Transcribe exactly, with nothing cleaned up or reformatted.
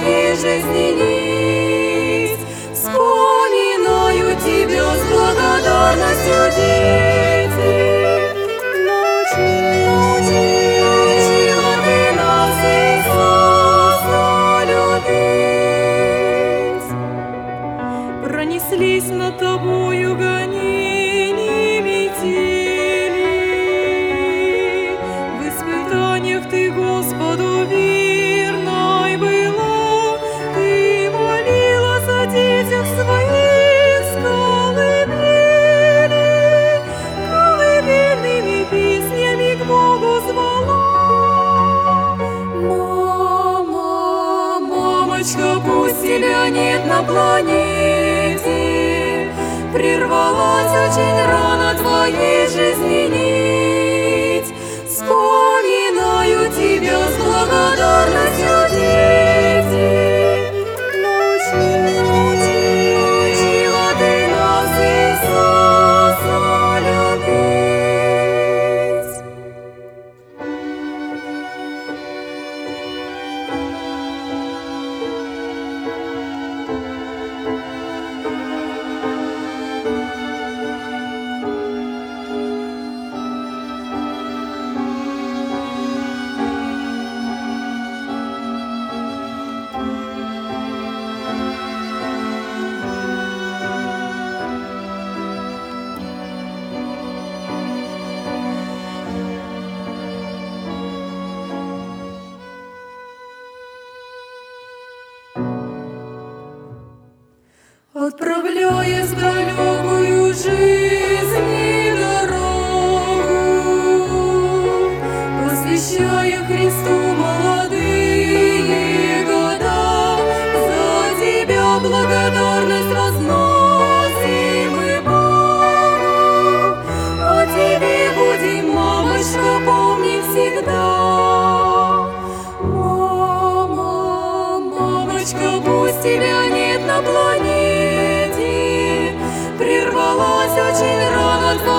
твоей жизни нить. Вспоминаю тебя с благодарностью, дети. Научи, научила ты нас, Иисуса, любить. Пронеслись над тобою гонения метели. В испытаниях ты Господу верной была. Ты молилась о детях своих с колыбели. Колыбельными песнями к Богу звала. Мама, мамочка, пусть тебя нет на планете. Прервалась очень рано твоей жизни нить. Вспоминаю тебя с благодарностью, дети. Научи, научила ты нас, Иисуса, любить. Отправляясь в далекую жизни дорогу, посвящая Христу молодые года, за тебя благодарность возносим мы Богу. О тебе будем, мамочка, помнить всегда. Мама, мамочка, пусть тебя нет на планете. Прервалась очень рано твоя